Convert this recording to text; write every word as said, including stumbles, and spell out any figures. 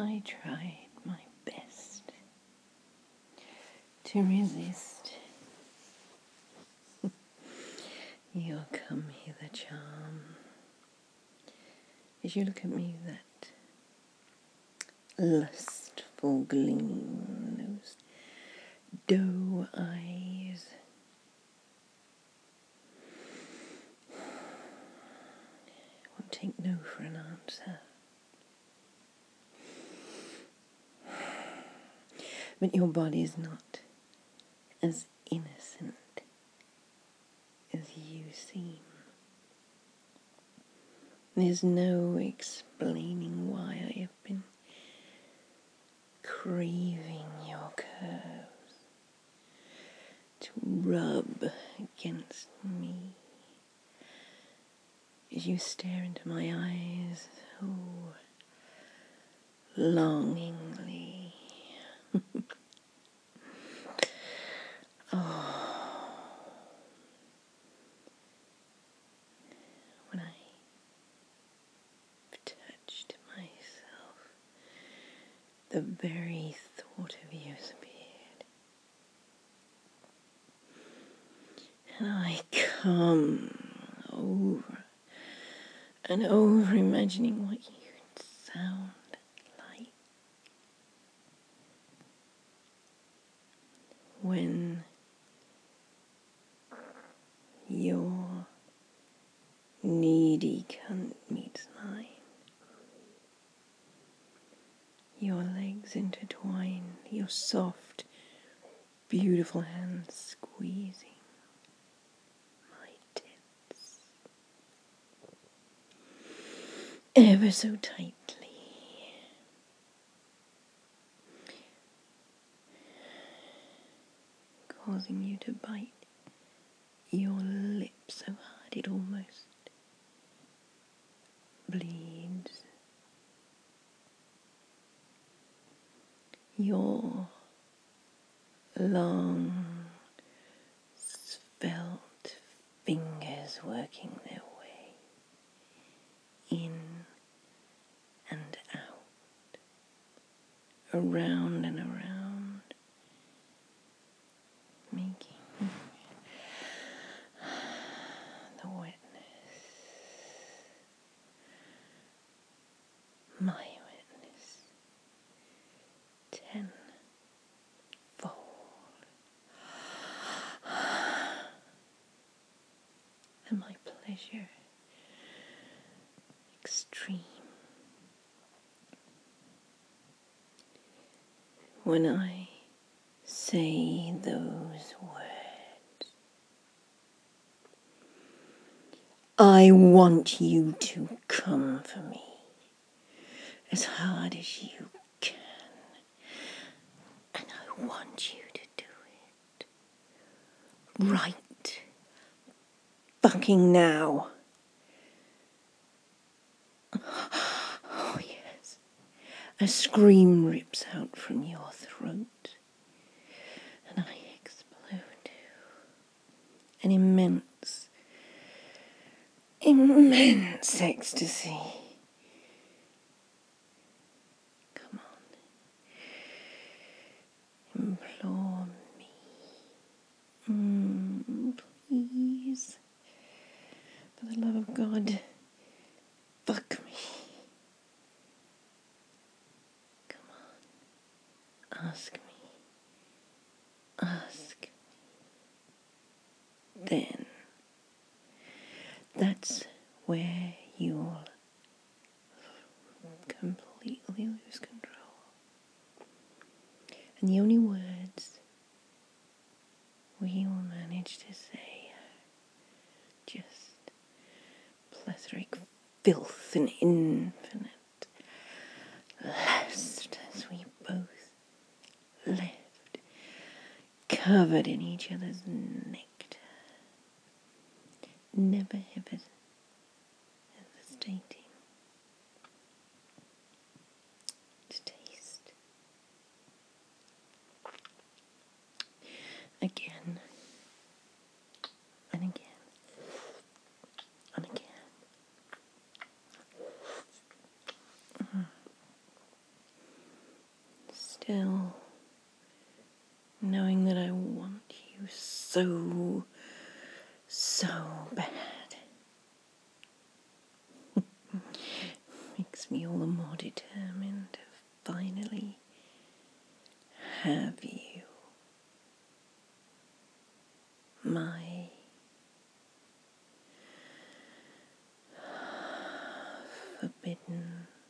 I tried my best to resist your come hither charm. As you look at me with that lustful gleam, those doe eyes, I won't take no for an answer. But your body is not as innocent as you seem. There's no explaining why I have been craving your curves to rub against me as you stare into my eyes so longingly. Oh, when I touched myself, the very thought of you appeared, and I come over and over imagining what you'd sound like when your needy cunt meets mine. Your legs intertwined, your soft, beautiful hands squeezing my tits ever so tightly, causing you to bite your lip so hard it almost bleeds. Your long, svelte fingers working their way in and out, around and around, making the wetness my wetness tenfold. And my pleasure extreme when I say those words. I want you to come for me as hard as you can, and I want you to do it right fucking now. Oh yes. A scream rips out from your throat, and I explode too. An immense, immense ecstasy. Come on. Implore me. Mm, please. For the love of God, fuck me. Come on. Ask me. Ask me. Then, that's where you'll completely lose control. And the only words we will manage to say are just plethoric filth and infinite lust as we both left, covered in each other's nectar, never ever hesitating to taste again and again and again. Mm. still, knowing that I want you so, so bad, makes me all the more determined to finally have you, my forbidden